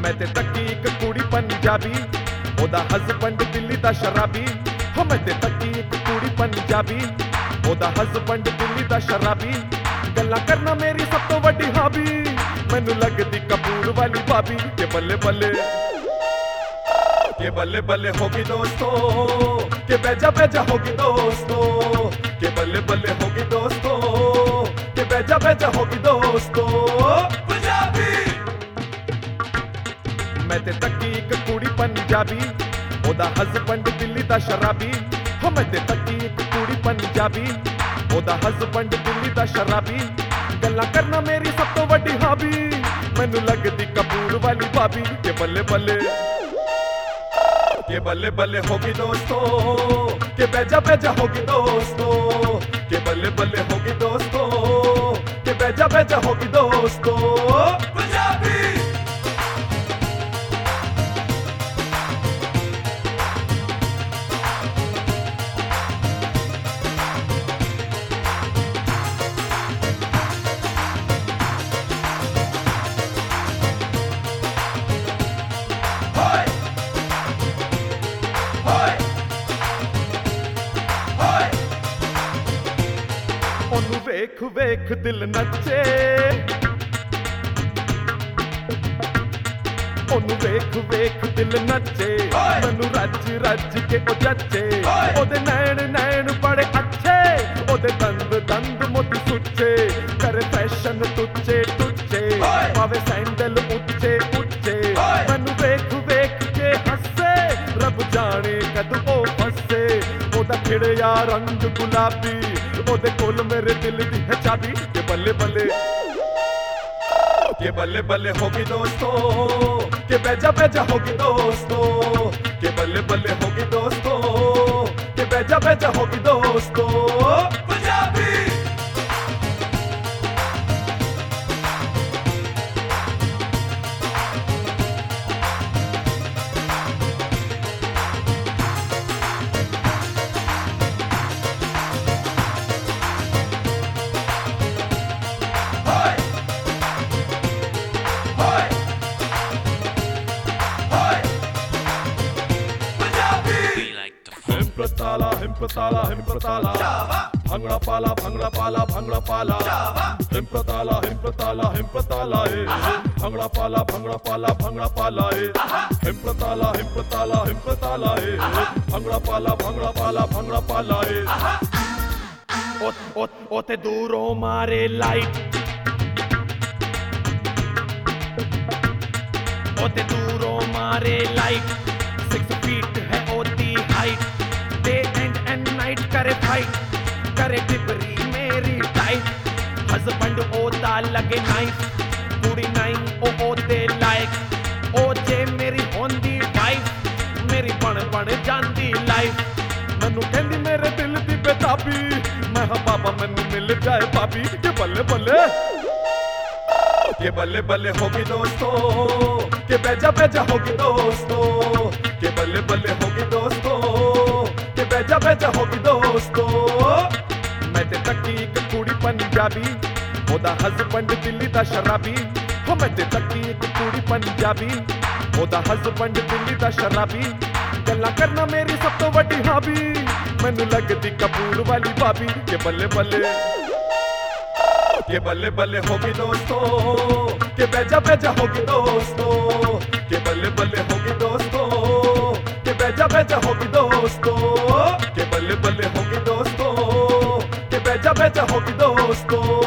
मैं ते तकी एक कुड़ी पंजाबी, ओदा हस्बैंड दिल्ली दा शराबी। हो मैं ते तकी एक कुड़ी पंजाबी, ओदा हस्बैंड दिल्ली दा शराबी। गल्लां करना मेरी सब तो वड्डी हॉबी, मैनू लगदी कपूर वाली भाभी। के बल्ले बल्ले, के बल्ले बल्ले होगी दोस्तों, के बेजा बेजा होगी दोस्तों, के बल्ले बल्ले होगी दोस्तों, के बेजा बेजा होगी दोस्तों। पंजाबी मैं ते तकी एक कुड़ी पंजाबी, ओदा हस्बैंड दिल्ली दा शराबी। हो मैं ते तकी एक कुड़ी पंजाबी, ओदा हस्बैंड दिल्ली दा शराबी। गल्लां करना मेरी सब तो वड्डी हॉबी, मैनू लगदी कपूर वाली भाभी। के बल्ले बल्ले, के बल्ले बल्ले होगी दोस्तों, के बेजा बेजा होगी दोस्तों, के बल्ले बल्ले होगी दोस्तों, के बेजा बेजा होगी दोस्तों। पंजाबी ओनू वेख वेख दिल नचे, ओनू वेख वेख दिल नचे। मैनू रज रज के ओ जचे, ओदे नैन नैन बड़े अच्छे, ओदे दंद दंद मोती सुच्चे। करे फैशन टुच्चे टुच्चे, पावे सैंडल उच्चे उच्चे। मैनू वेख वेख के हंसे, रब जाने कद ओ फसे। ओदा खिड़िया रंग गुलाबी, ओदे कोल मेरे दिल दी है चाबी। के बल्ले बल्ले, के बल्ले बल्ले होगी दोस्तों, के बेजा बेजा होगी दोस्तों, के बल्ले बल्ले होगी दोस्तों, के बेजा बेजा होगी दोस्तों। पंजाबी हिम्पताला हिम्पताला हिम्पताला, भंगड़ा पाला भंगड़ा पाला भंगड़ा पाला। हिम्पताला हिम्पताला हिम्पताला भंगड़ा पाला भंगड़ा पाला भंगड़ा पाला। हिम्पताला हिम्पताला हिम्पताला भंगड़ा पाला भंगड़ा पाला भंगड़ा पाला। ओते दूरों मारे लाइट, ओते दूरों मारे लाइट। 6 फीट है ओती हाइट, डे एंड नाइट करे फाइट, करे डिबरी मेरी टाइट। हस्बैंड ओदा लगे नाइफ, कुड़ी नाइन ओ ओदे लायक। ओ जे मेरी होंदी वाइफ, मेरी बन बन जांदी लाइफ। मैनू कहंदी मेरे दिल दी बेताबी, मैं हा बाबा मैनू मिल जाए भाभी। के बल्ले बल्ले, के बल्ले बल्ले होगी दोस्तों, के बेजा बेजा होगी दोस्तों, के बल्ले बल्ले होगी दोस्तों, के बेजा बेजा होगी दोस्तों। मैं ते तकी एक कुड़ी पंजाबी, ओदा हस्बैंड दिल्ली दा शराबी। हो मैं ते तकी एक कुड़ी पंजाबी, ओदा हस्बैंड दिल्ली दा शराबी। गल्लां करना मेरी सब तो वड्डी हॉबी, मैनू लगदी कपूर वाली भाभी। के बल्ले बल्ले, के बल्ले बल्ले होगी दोस्तों, के बेजा बेजा होगी दोस्तों, के बल्ले बल्ले होगी दोस्तों, के बेजा बेजा होगी दोस्तों, के बल्ले बल्ले होगी दोस्तों, के बेजा बेजा होगी दोस्तों।